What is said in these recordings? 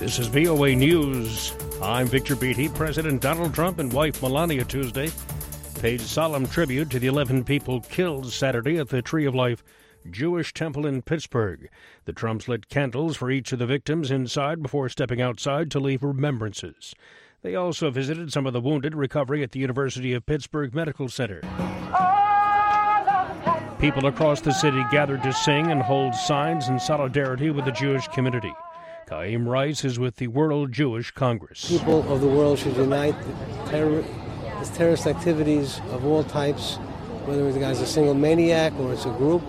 This is VOA News. I'm Victor Beatty. President Donald Trump and wife Melania Tuesday paid solemn tribute to the 11 people killed Saturday at the Tree of Life Jewish Temple in Pittsburgh. The Trumps lit candles for each of the victims inside before stepping outside to leave remembrances. They also visited some of the wounded recovering at the University of Pittsburgh Medical Center. People across the city gathered to sing and hold signs in solidarity with the Jewish community. Chaim Rice is with the World Jewish Congress. People of the world should unite terrorist activities of all types, whether the guy's a single maniac or it's a group.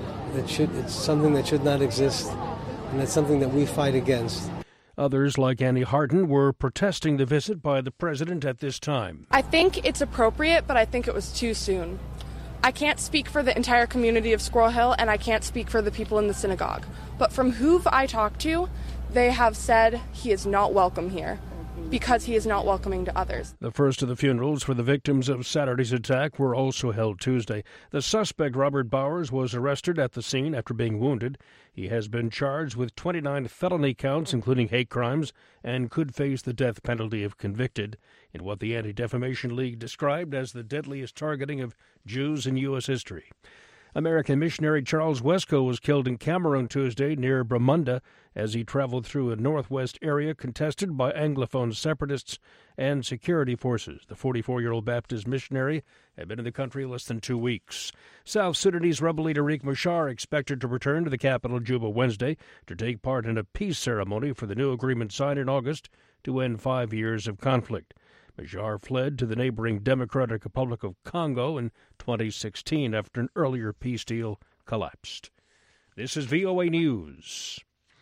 It's something that should not exist, and it's something that we fight against. Others, like Annie Hardin, were protesting the visit by the president at this time. I think it's appropriate, but I think it was too soon. I can't speak for the entire community of Squirrel Hill, and I can't speak for the people in the synagogue. But from who I talked to, they have said he is not welcome here because he is not welcoming to others. The first of the funerals for the victims of Saturday's attack were also held Tuesday. The suspect, Robert Bowers, was arrested at the scene after being wounded. He has been charged with 29 felony counts, including hate crimes, and could face the death penalty if convicted in what the Anti-Defamation League described as the deadliest targeting of Jews in U.S. history. American missionary Charles Wesco was killed in Cameroon Tuesday near Bramunda as he traveled through a northwest area contested by Anglophone separatists and security forces. The 44-year-old Baptist missionary had been in the country less than 2 weeks. South Sudanese rebel leader Riek Machar expected to return to the capital Juba Wednesday to take part in a peace ceremony for the new agreement signed in August to end 5 years of conflict. Machar fled to the neighboring Democratic Republic of Congo in 2016 after an earlier peace deal collapsed. This is VOA News.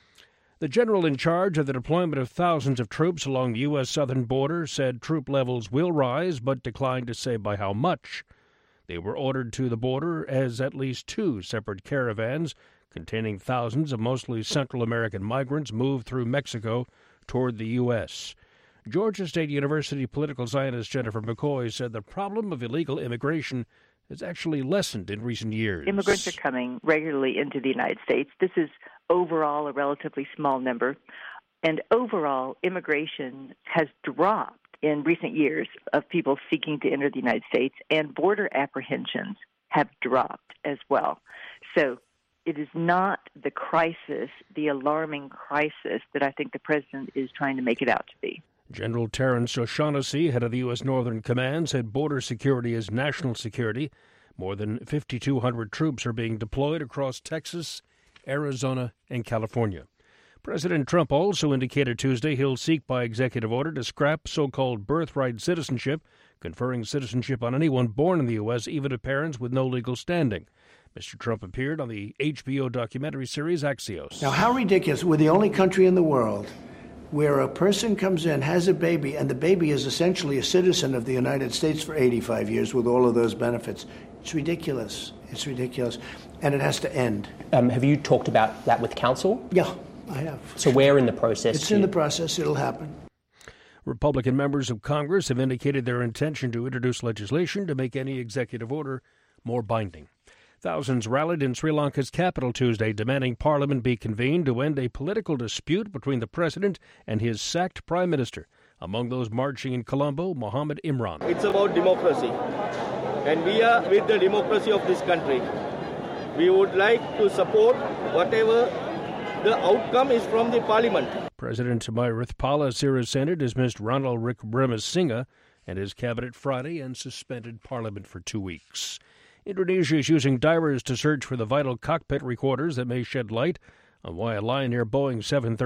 The general in charge of the deployment of thousands of troops along the U.S. southern border said troop levels will rise, but declined to say by how much. They were ordered to the border as at least 2 separate caravans containing thousands of mostly Central American migrants moved through Mexico toward the U.S. Georgia State University political scientist Jennifer McCoy said the problem of illegal immigration has actually lessened in recent years. Immigrants are coming regularly into the United States. This is overall a relatively small number. And overall, immigration has dropped in recent years of people seeking to enter the United States, and border apprehensions have dropped as well. So it is not the crisis, the alarming crisis, that I think the president is trying to make it out to be. General Terrence O'Shaughnessy, head of the U.S. Northern Command, said border security is national security. More than 5,200 troops are being deployed across Texas, Arizona, and California. President Trump also indicated Tuesday he'll seek by executive order to scrap so-called birthright citizenship, conferring citizenship on anyone born in the U.S., even to parents with no legal standing. Mr. Trump appeared on the HBO documentary series Axios. Now, how ridiculous. We're the only country in the world where a person comes in, has a baby, and the baby is essentially a citizen of the United States for 85 years with all of those benefits. It's ridiculous. It's ridiculous. And it has to end. Have you talked about that with council? Yeah, I have. So where in the process? It's in the process. It'll happen. Republican members of Congress have indicated their intention to introduce legislation to make any executive order more binding. Thousands rallied in Sri Lanka's capital Tuesday, demanding Parliament be convened to end a political dispute between the president and his sacked prime minister. Among those marching in Colombo, Mohammed Imran. It's about democracy, and we are with the democracy of this country. We would like to support whatever the outcome is from the Parliament. President Maithripala Sirisena dismissed Ranil Wickremesinghe and his cabinet Friday and suspended Parliament for 2 weeks. Indonesia is using divers to search for the vital cockpit recorders that may shed light on why a Lion Air Boeing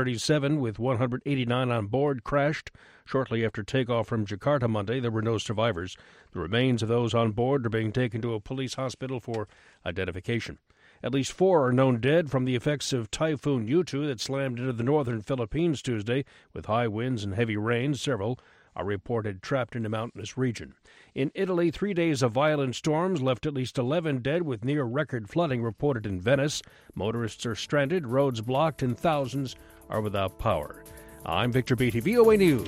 737 with 189 on board crashed shortly after takeoff from Jakarta Monday. There were no survivors. The remains of those on board are being taken to a police hospital for identification. At least 4 are known dead from the effects of Typhoon Yutu that slammed into the northern Philippines Tuesday with high winds and heavy rain. Several are reported trapped in a mountainous region. In Italy, 3 days of violent storms left at least 11 dead, with near-record flooding reported in Venice. Motorists are stranded, roads blocked, and thousands are without power. I'm Victor Beatty, VOA News.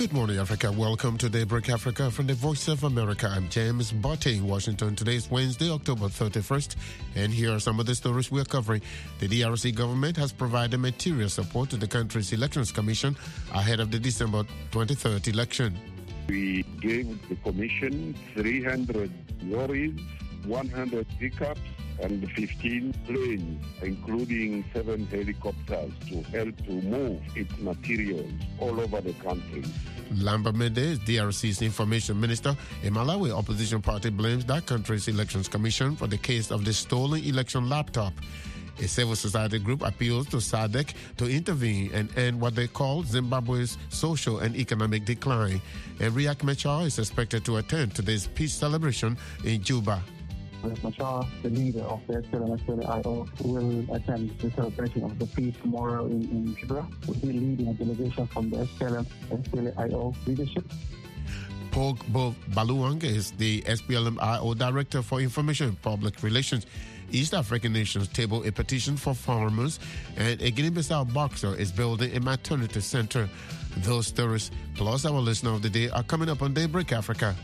Good morning, Africa. Welcome to Daybreak Africa from the Voice of America. I'm James Botte in Washington. Today is Wednesday, October 31st, and here are some of the stories we're covering. The DRC government has provided material support to the country's Elections Commission ahead of the December 23rd election. We gave the commission 300 lorries, 100 pickups, and 15 planes, including 7 helicopters, to help to move its materials all over the country. Lambert Mende, DRC's information minister. A Malawi opposition party blames that country's elections commission for the case of the stolen election laptop. A civil society group appeals to SADC to intervene and end what they call Zimbabwe's social and economic decline. And Riek Machar is expected to attend today's peace celebration in Juba. Machar, the leader of the SPLM/SPLA-IO, will attend the celebration of the peace tomorrow in Juba. Will be leading a delegation from the SPLM/SPLA-IO leadership. Pogbo Baluang is the SPLM-IO Director for Information and Public Relations. East African nations table a petition for farmers, and a Guinea-Bissau boxer is building a maternity center. Those stories, plus our listener of the day, are coming up on Daybreak Africa.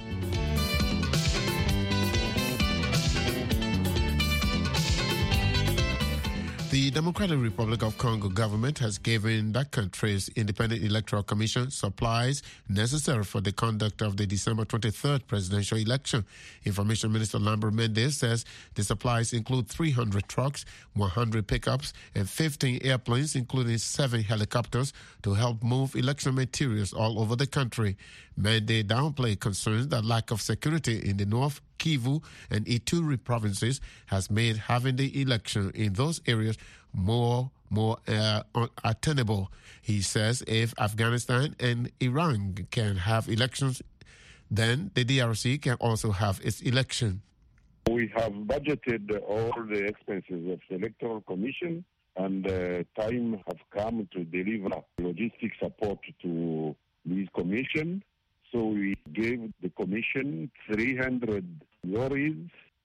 The Democratic Republic of Congo government has given that country's Independent Electoral Commission supplies necessary for the conduct of the December 23rd presidential election. Information Minister Lambert Mende says the supplies include 300 trucks, 100 pickups, and 15 airplanes, including 7 helicopters, to help move election materials all over the country. Mende downplayed concerns that lack of security in the North Kivu and Ituri provinces has made having the election in those areas more unattainable. He says if Afghanistan and Iran can have elections, then the DRC can also have its election. We have budgeted all the expenses of the Electoral Commission, and time has come to deliver logistic support to this commission. So we gave the commission 300 lorries,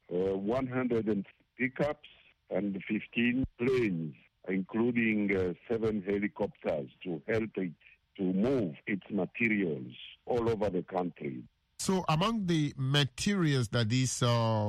100 pickups, and 15 planes, including 7 helicopters, to help it to move its materials all over the country. So among the materials that these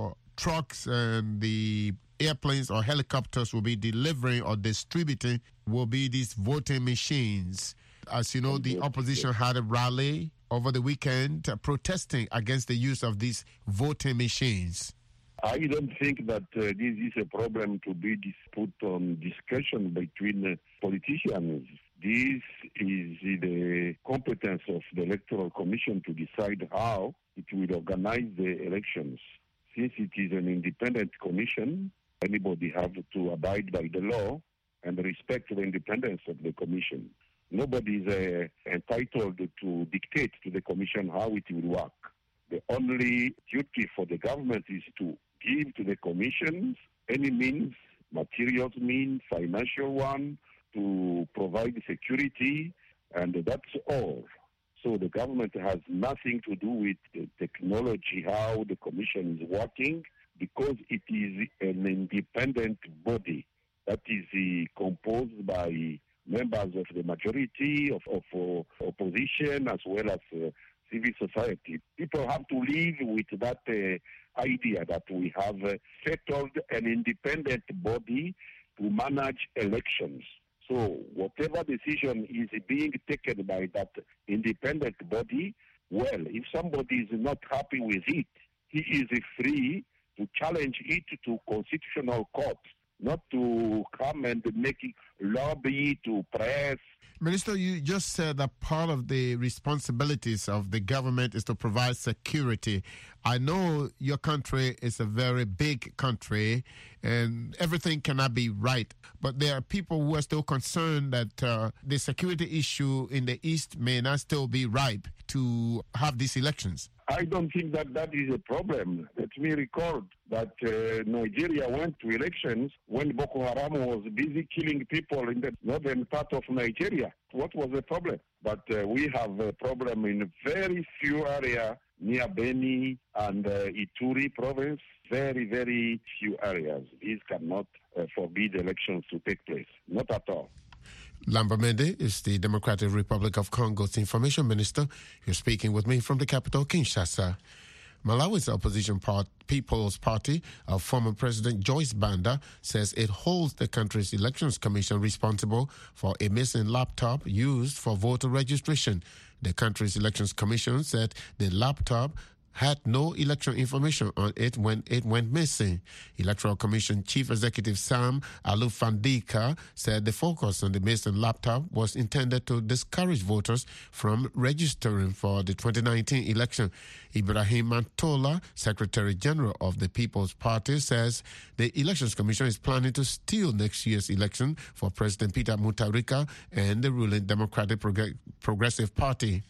trucks and the airplanes or helicopters will be delivering or distributing will be these voting machines. As you know, the opposition had a rally over the weekend protesting against the use of these voting machines. I don't think that this is a problem to be put on discussion between politicians. This is the competence of the Electoral Commission to decide how it will organize the elections. Since it is an independent commission, anybody has to abide by the law and respect the independence of the commission. Nobody is entitled to dictate to the commission how it will work. The only duty for the government is to give to the commissions any means, materials means, financial one, to provide security, and that's all. So the government has nothing to do with the technology, how the commission is working, because it is an independent body that is composed by members of the majority, of opposition, as well as civil society. People have to live with that idea that we have settled an independent body to manage elections. So whatever decision is being taken by that independent body, well, if somebody is not happy with it, he is free to challenge it to constitutional court, not to come and make it lobby to press. Minister, you just said that part of the responsibilities of the government is to provide security. I know your country is a very big country and everything cannot be right, but there are people who are still concerned that the security issue in the East may not still be ripe to have these elections. I don't think that that is a problem. Let me record that Nigeria went to elections when Boko Haram was busy killing people in the northern part of Nigeria. What was the problem? But we have a problem in very few areas near Beni and Ituri province. Very, very few areas. These cannot forbid elections to take place. Not at all. Lamba Mende is the Democratic Republic of Congo's information minister. You're speaking with me from the capital, Kinshasa. Malawi's opposition People's Party of former President Joyce Banda says it holds the country's Elections Commission responsible for a missing laptop used for voter registration. The country's Elections Commission said the laptop had no election information on it when it went missing. Electoral Commission Chief Executive Sam Alufandika said the focus on the missing laptop was intended to discourage voters from registering for the 2019 election. Ibrahim Mantola, Secretary General of the People's Party, says the Elections Commission is planning to steal next year's election for President Peter Mutharika and the ruling Democratic Progressive Party.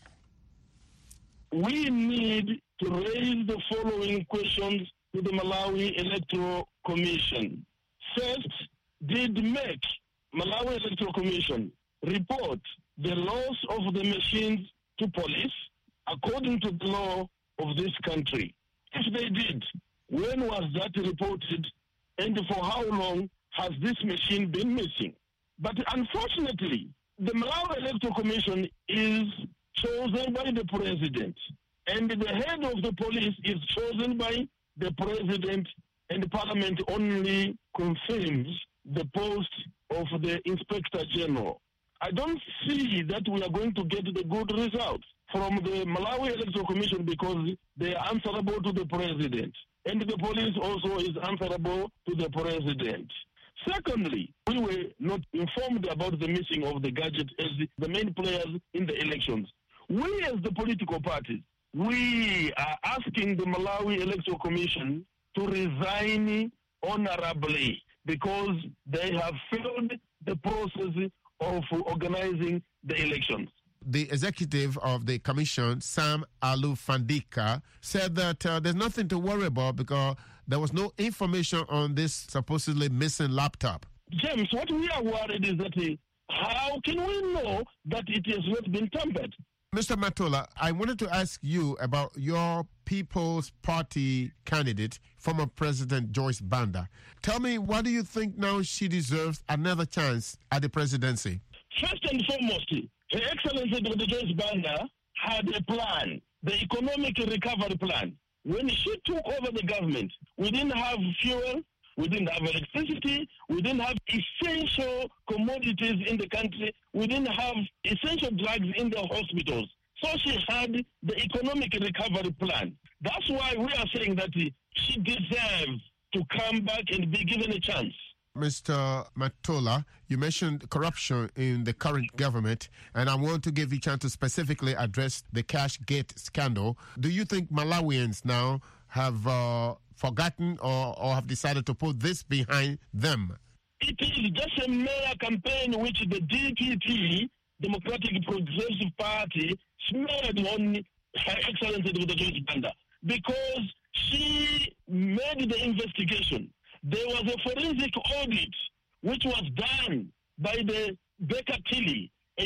We need to raise the following questions to the Malawi Electoral Commission. First, did MEC, Malawi Electoral Commission, report the loss of the machines to police according to the law of this country? If they did, when was that reported and for how long has this machine been missing? But unfortunately, the Malawi Electoral Commission is chosen by the president, and the head of the police is chosen by the president, and the parliament only confirms the post of the inspector general. I don't see that we are going to get the good results from the Malawi Electoral Commission because they are answerable to the president, and the police also is answerable to the president. Secondly, we were not informed about the missing of the gadget as the main players in the elections. We as the political parties, we are asking the Malawi Electoral Commission to resign honorably because they have failed the process of organizing the elections. The executive of the commission, Sam Alufandika, said that there's nothing to worry about because there was no information on this supposedly missing laptop. James, what we are worried is that how can we know that it has not been tampered? Mr. Matola, I wanted to ask you about your People's Party candidate, former President Joyce Banda. Tell me, why do you think now she deserves another chance at the presidency? First and foremost, Her Excellency Dr. Joyce Banda had a plan, the economic recovery plan. When she took over the government, we didn't have fuel, we didn't have electricity, we didn't have essential commodities in the country, we didn't have essential drugs in the hospitals. So she had the economic recovery plan. That's why we are saying that she deserves to come back and be given a chance. Mr. Matola, you mentioned corruption in the current government, and I want to give you a chance to specifically address the Cashgate scandal. Do you think Malawians now have forgotten or have decided to put this behind them? It is just a mere campaign which the DPP, Democratic Progressive Party, smeared on Her Excellency Dr. Joyce Banda because she made the investigation. There was a forensic audit which was done by the Baker Tilly, a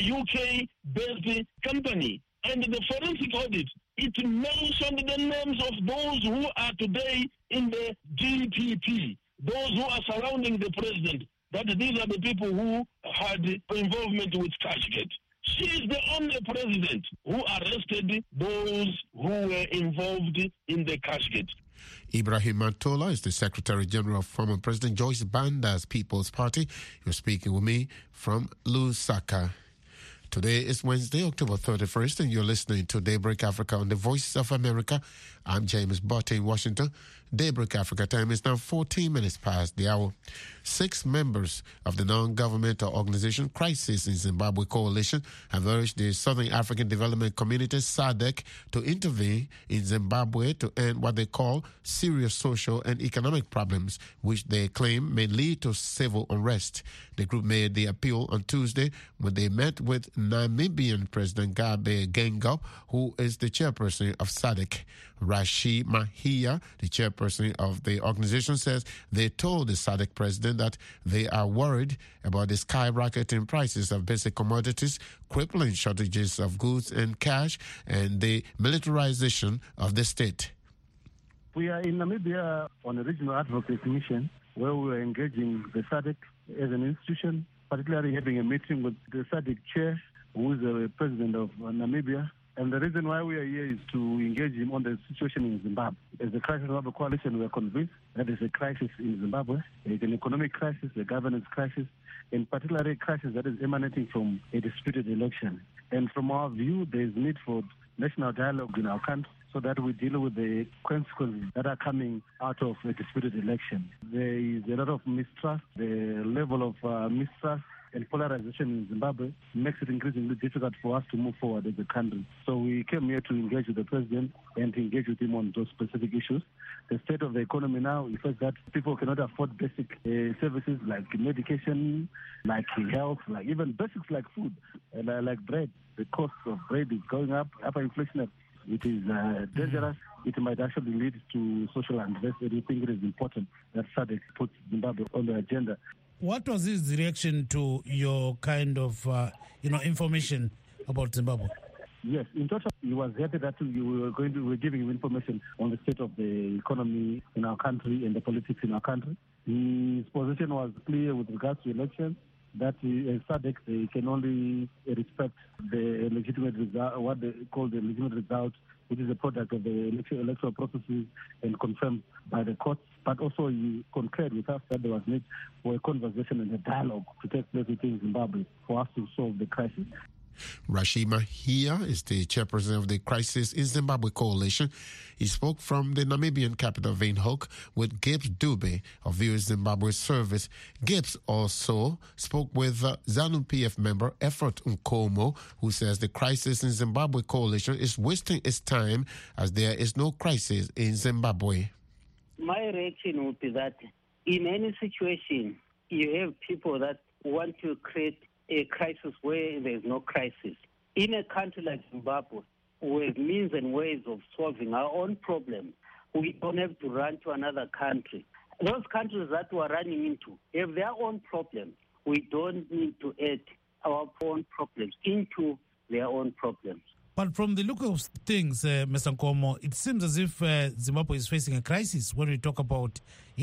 UK-based company. And the forensic audit, it mentioned the names of those who are today in the DPP, those who are surrounding the president, that these are the people who had involvement with Cashgate. She is the only president who arrested those who were involved in the Cashgate. Ibrahim Mantola is the Secretary General of former President Joyce Banda's People's Party. You're speaking with me from Lusaka. Today is Wednesday, October 31st, and you're listening to Daybreak Africa on the Voice of America. I'm James Botte in Washington. Daybreak Africa time is now 14 minutes past the hour. 6 members of the non-governmental organization Crisis in Zimbabwe Coalition have urged the Southern African Development Community, SADC, to intervene in Zimbabwe to end what they call serious social and economic problems, which they claim may lead to civil unrest. The group made the appeal on Tuesday when they met with Namibian President Gabe Geingob, who is the chairperson of SADC. Rashi Mahia, the chairperson of the organization, says they told the SADC president that they are worried about the skyrocketing prices of basic commodities, crippling shortages of goods and cash, and the militarization of the state. We are in Namibia on a regional advocacy mission where we are engaging the SADC as an institution particularly having a meeting with the SADC chair, who is the president of Namibia. And the reason why we are here is to engage him on the situation in Zimbabwe. As the Crisis of the Coalition, we are convinced that there is a crisis in Zimbabwe. There is an economic crisis, a governance crisis, and particularly a crisis that is emanating from a disputed election. And from our view, there is need for national dialogue in our country so that we deal with the consequences that are coming out of a disputed election. There is a lot of mistrust. The level of mistrust and polarization in Zimbabwe makes it increasingly difficult for us to move forward as a country. So we came here to engage with the president and to engage with him on those specific issues. The state of the economy now is such that people cannot afford basic services like medication, like health, like even basics like food, like bread. The cost of bread is going up, hyperinflation. It is dangerous. It might actually lead to social unrest. And we think it is important that SADC puts Zimbabwe on the agenda. What was his reaction to your kind of, information about Zimbabwe? Yes, in total, he was happy that we were giving him information on the state of the economy in our country and the politics in our country. His position was clear with regards to elections, that as SADC, they can only respect the legitimate result, what they call the legitimate result, which is a product of the electoral processes and confirmed by the courts. But also he concurred with us that there was need for a conversation and a dialogue to take place within Zimbabwe for us to solve the crisis. Rashima Hia is the chairperson of the Crisis in Zimbabwe Coalition. He spoke from the Namibian capital, Windhoek, with Gibbs Dube of VOA Zimbabwe Service. Gibbs also spoke with ZANU-PF member Effort Nkomo, who says the Crisis in Zimbabwe Coalition is wasting its time as there is no crisis in Zimbabwe. My reaction would be that in any situation, you have people that want to create a crisis where there is no crisis. In a country like Zimbabwe, we have means and ways of solving our own problems. We don't have to run to another country. Those countries that we are running into have their own problems. We don't need to add our own problems into their own problems. But from the look of things, Mr. Nkomo, it seems as if Zimbabwe is facing a crisis when we talk about,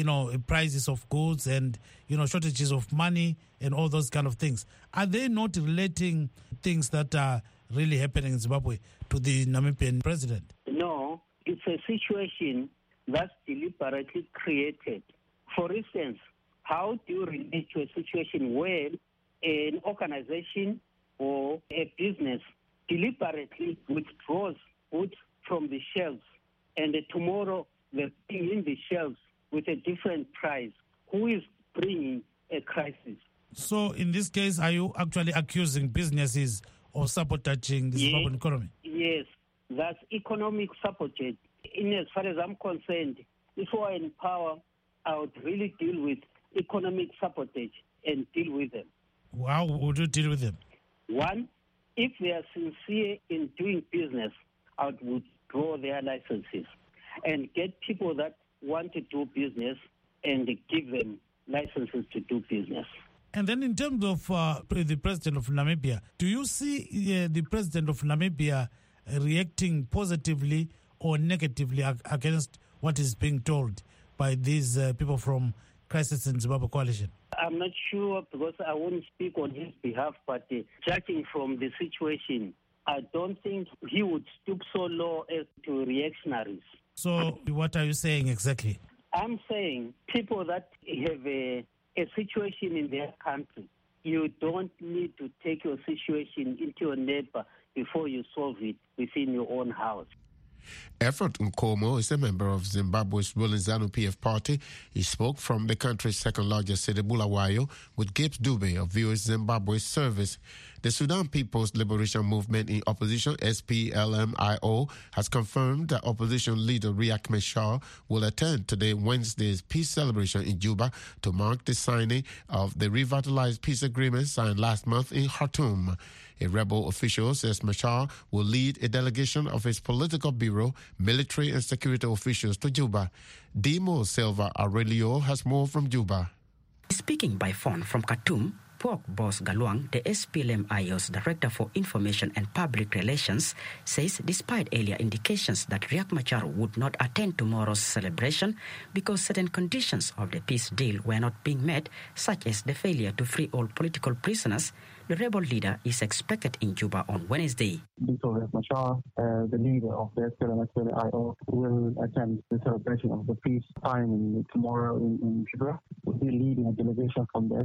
prices of goods and, shortages of money and all those kind of things. Are they not relating things that are really happening in Zimbabwe to the Namibian president? No, it's a situation that's deliberately created. For instance, how do you relate to a situation where an organization or a business deliberately withdraws goods from the shelves, and tomorrow they're bringing in the shelves with a different price? Who is bringing a crisis? So in this case, are you actually accusing businesses of sabotaging the Zimbabwean economy? Yes, that's economic sabotage. As far as I'm concerned, if we were in power, I would really deal with economic sabotage and deal with them. How would you deal with them? One, if they are sincere in doing business, I would withdraw their licenses and get people that want to do business and give them licenses to do business. And then in terms of the president of Namibia, do you see the president of Namibia reacting positively or negatively against what is being told by these people from Crisis in Zimbabwe Coalition? I'm not sure because I won't speak on his behalf, but judging from the situation, I don't think he would stoop so low as to reactionaries. So what are you saying exactly? I'm saying people that have a situation in their country, you don't need to take your situation into your neighbor before you solve it within your own house. Effort Nkomo is a member of Zimbabwe's ruling ZANU-PF party. He spoke from the country's second-largest city, Bulawayo, with Gibbs Dube of VOA Zimbabwe Service. The Sudan People's Liberation Movement in opposition, SPLM-IO, has confirmed that opposition leader Riek Machar will attend today Wednesday's peace celebration in Juba to mark the signing of the revitalized peace agreement signed last month in Khartoum. A rebel official says Machar will lead a delegation of his political bureau, military and security officials to Juba. Dimo Silva Aurelio has more from Juba. Speaking by phone from Khartoum, Pork Boss Galwang, the SPLM-IO's Director for Information and Public Relations, says despite earlier indications that Riek Machar would not attend tomorrow's celebration because certain conditions of the peace deal were not being met, such as the failure to free all political prisoners, the rebel leader is expected in Juba on Wednesday. Dr. Riek Machar, the leader of the SPLM-IO, will attend the celebration of the peace time tomorrow in Juba. Will be leading a delegation from the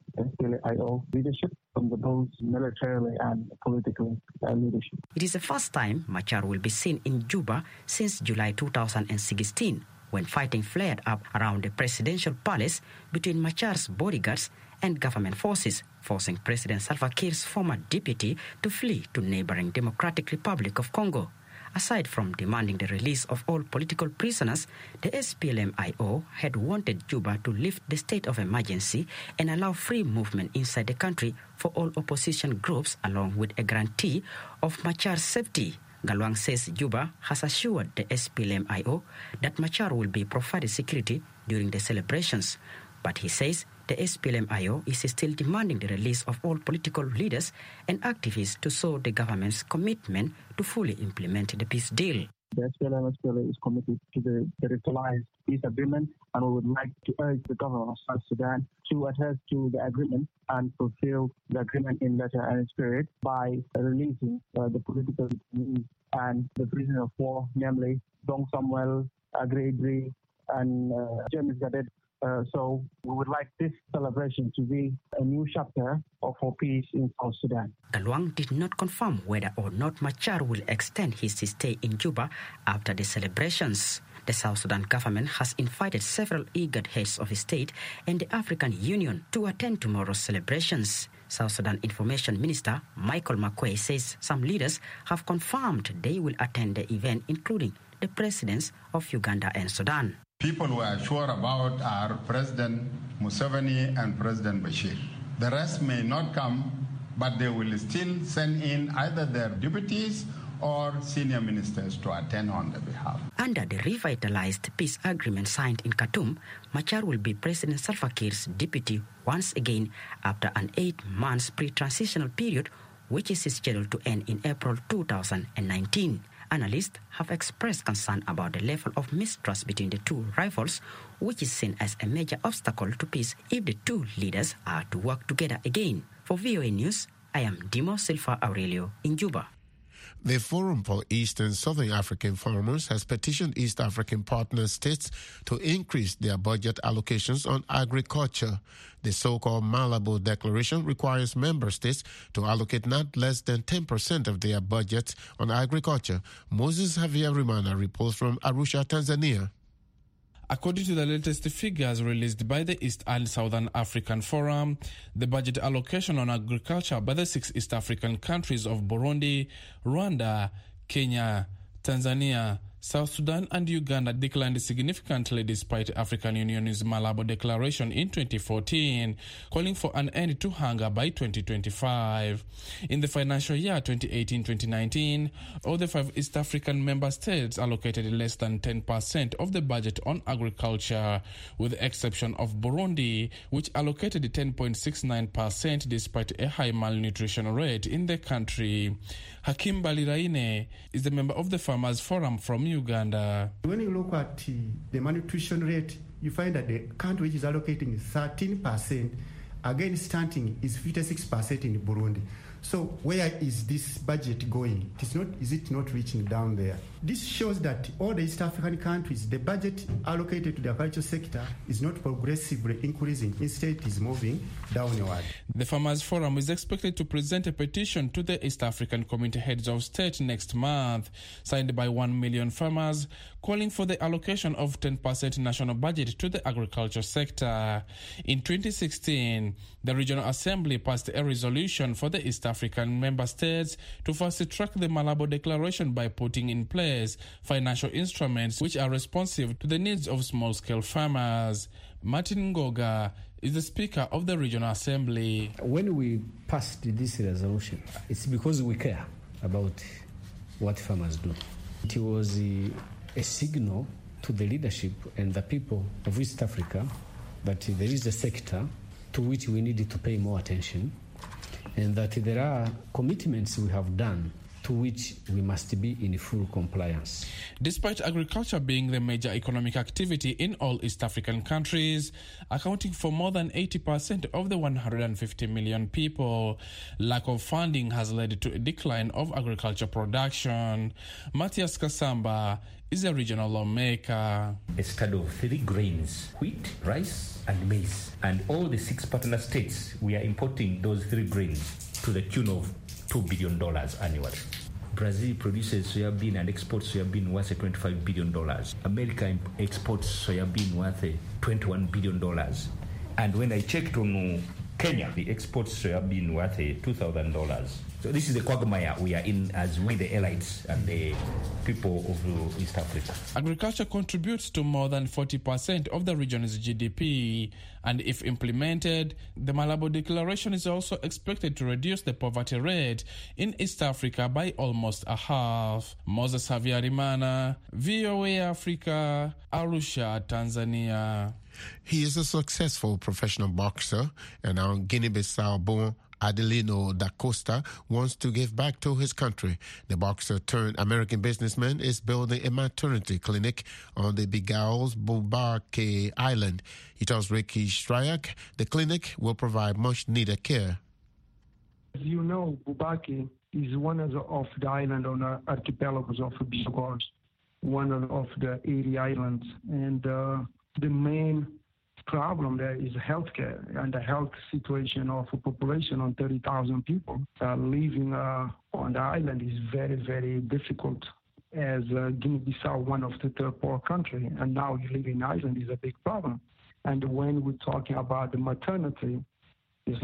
SPLM-IO leadership, from the both militarily and political leadership. It is the first time Machar will be seen in Juba since July 2016, when fighting flared up around the presidential palace between Machar's bodyguards and government forces, forcing President Salva Kiir's former deputy to flee to neighboring Democratic Republic of Congo. Aside from demanding the release of all political prisoners, the SPLM-IO had wanted Juba to lift the state of emergency and allow free movement inside the country for all opposition groups, along with a guarantee of Machar's safety. Galwang says Juba has assured the SPLM-IO that Machar will be provided security during the celebrations. But he says the SPLM-IO is still demanding the release of all political leaders and activists to show the government's commitment to fully implement the peace deal. The SPLM is committed to the territorialized peace agreement, and we would like to urge the government of South Sudan to adhere to the agreement and fulfill the agreement in letter and in spirit by releasing the political detainees and the prisoner of war, namely Dong Samuel, Agri Idri, and James Gadet. So we would like this celebration to be a new chapter for peace in South Sudan. Galwang did not confirm whether or not Machar will extend his stay in Juba after the celebrations. The South Sudan government has invited several IGAD heads of state and the African Union to attend tomorrow's celebrations. South Sudan Information Minister Michael McQuay says some leaders have confirmed they will attend the event, including the presidents of Uganda and Sudan. People we are sure about are President Museveni and President Bashir. The rest may not come, but they will still send in either their deputies or senior ministers to attend on their behalf. Under the revitalized peace agreement signed in Khartoum, Machar will be President Salva Kiir's deputy once again after an 8-month pre-transitional period, which is scheduled to end in April 2019. Analysts have expressed concern about the level of mistrust between the two rivals, which is seen as a major obstacle to peace if the two leaders are to work together again. For VOA News, I am Dimo Silva Aurelio in Juba. The Forum for East and Southern African Farmers has petitioned East African partner states to increase their budget allocations on agriculture. The so-called Malabo Declaration requires member states to allocate not less than 10% of their budgets on agriculture. Moses Javier Rimana reports from Arusha, Tanzania. According to the latest figures released by the East and Southern African Forum, the budget allocation on agriculture by the 6 East African countries of Burundi, Rwanda, Kenya, Tanzania, South Sudan and Uganda declined significantly despite African Union's Malabo Declaration in 2014, calling for an end to hunger by 2025. In the financial year 2018-2019, all the 5 East African member states allocated less than 10% of the budget on agriculture, with the exception of Burundi, which allocated 10.69% despite a high malnutrition rate in the country. Hakim Baliraine is a member of the Farmers Forum from Uganda. When you look at the malnutrition rate, you find that the country which is allocating 13%, again starting is 56% in Burundi. So where is this budget going? Is it not reaching down there? This shows that all the East African countries, the budget allocated to the agriculture sector is not progressively increasing. Instead, it is moving downward. The Farmers Forum is expected to present a petition to the East African Community Heads of State next month, signed by 1 million farmers, calling for the allocation of 10% national budget to the agriculture sector. In 2016, the Regional Assembly passed a resolution for the East African member states to fast-track the Malabo Declaration by putting in place financial instruments which are responsive to the needs of small-scale farmers. Martin Ngoga is the Speaker of the Regional Assembly. When we passed this resolution, it's because we care about what farmers do. It was a signal to the leadership and the people of East Africa that there is a sector to which we need to pay more attention, and that there are commitments we have done to which we must be in full compliance. Despite agriculture being the major economic activity in all East African countries, accounting for more than 80% of the 150 million people, lack of funding has led to a decline of agriculture production. Matthias Kasamba is a regional lawmaker. A study of 3 grains, wheat, rice, and maize. And all the 6 partner states, we are importing those 3 grains to the tune of $2 billion annually. Brazil produces soybean and exports soybean worth $25 billion. America exports soybean worth $21 billion. And when I checked on Kenya, they export soybean worth $2,000. So this is the quagmire we are in as we, the elites and the people of East Africa. Agriculture contributes to more than 40% of the region's GDP, and if implemented, the Malabo Declaration is also expected to reduce the poverty rate in East Africa by almost a half. Moses Havyarimana, VOA Africa, Arusha, Tanzania. He is a successful professional boxer, and now Guinea-Bissau-born Adelino da Costa wants to give back to his country. The boxer turned American businessman is building a maternity clinic on the Bigao's Bourbaki Island. He tells Ricky Stryak the clinic will provide much needed care. As you know, Bourbaki is one of the islands on the archipelagos of Bijagos, one of the 80 islands. And the main problem there is healthcare, and the health situation of a population on 30,000 people living on the island is very, very difficult. As Guinea-Bissau, one of the third poor country, and now you live in Ireland is a big problem. And when we're talking about the maternity, it's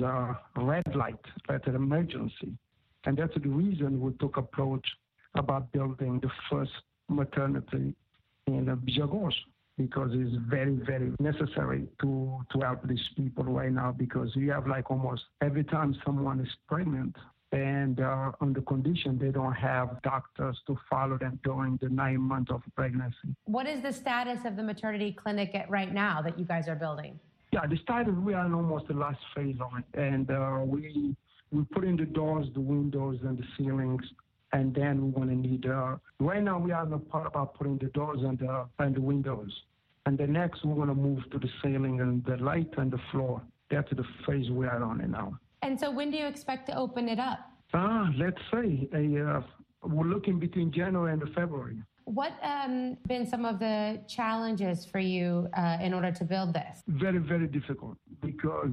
a red light, like an emergency. And that's the reason we took approach about building the first maternity in Bijagos, because it's very, very necessary to help these people right now, because we have almost every time someone is pregnant and on the condition they don't have doctors to follow them during the 9 months of pregnancy. What is the status of the maternity clinic right now that you guys are building? Yeah, the status, we are in almost the last phase of it. And we put in the doors, the windows, and the ceilings. And then we're going to need, right now we are in the part about putting the doors and the windows. And the next we're going to move to the ceiling and the light and the floor. That's the phase we are on it now. And so when do you expect to open it up? Let's say we're looking between January and February. What been some of the challenges for you in order to build this? Very, very difficult, because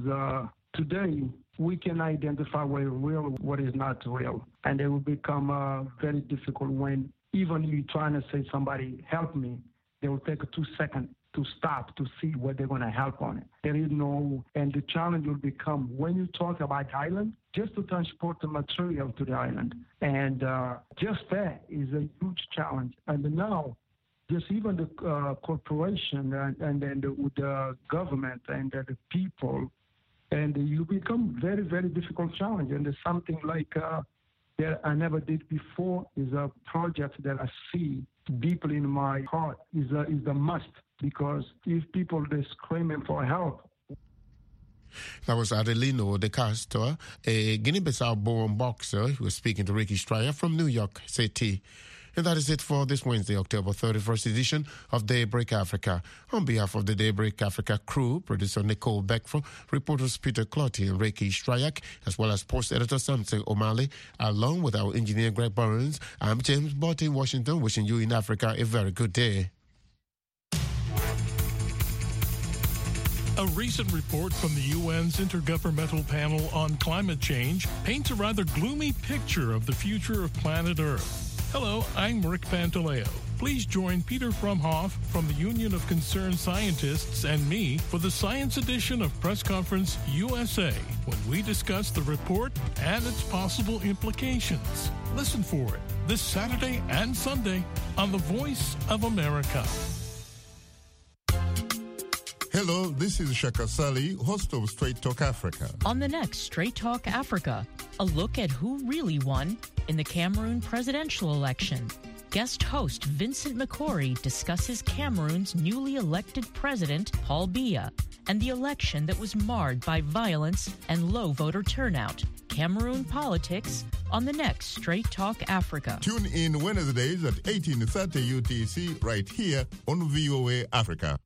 today we can identify what is real, what is not real. And it will become very difficult when even you trying to say somebody help me, they will take 2 seconds to stop to see what they're going to help on it. There is no, and the challenge will become when you talk about the island, just to transport the material to the island. And just that is a huge challenge. And now, just even the corporation and then the government and the people, and you become very, very difficult challenge. And there's something like that I never did before is a project that I see deeply in my heart is a must, because if people are screaming for help. That was Adelino da Costa, a Guinea-Bissau-born boxer who was speaking to Ricky Stryer from New York City. And that is it for this Wednesday, October 31st edition of Daybreak Africa. On behalf of the Daybreak Africa crew, producer Nicole Beckford, reporters Peter Clotty and Ricky Stryak, as well as post editor Samson O'Malley, along with our engineer Greg Burns, I'm James Bott in Washington, wishing you in Africa a very good day. A recent report from the UN's Intergovernmental Panel on Climate Change paints a rather gloomy picture of the future of planet Earth. Hello, I'm Rick Pantaleo. Please join Peter Frumhoff from the Union of Concerned Scientists and me for the Science Edition of Press Conference USA, when we discuss the report and its possible implications. Listen for it this Saturday and Sunday on The Voice of America. Hello, this is Shaka Sali, host of Straight Talk Africa. On the next Straight Talk Africa, a look at who really won in the Cameroon presidential election. Guest host Vincent McCory discusses Cameroon's newly elected president, Paul Biya, and the election that was marred by violence and low voter turnout. Cameroon politics on the next Straight Talk Africa. Tune in Wednesdays at 18:30 UTC right here on VOA Africa.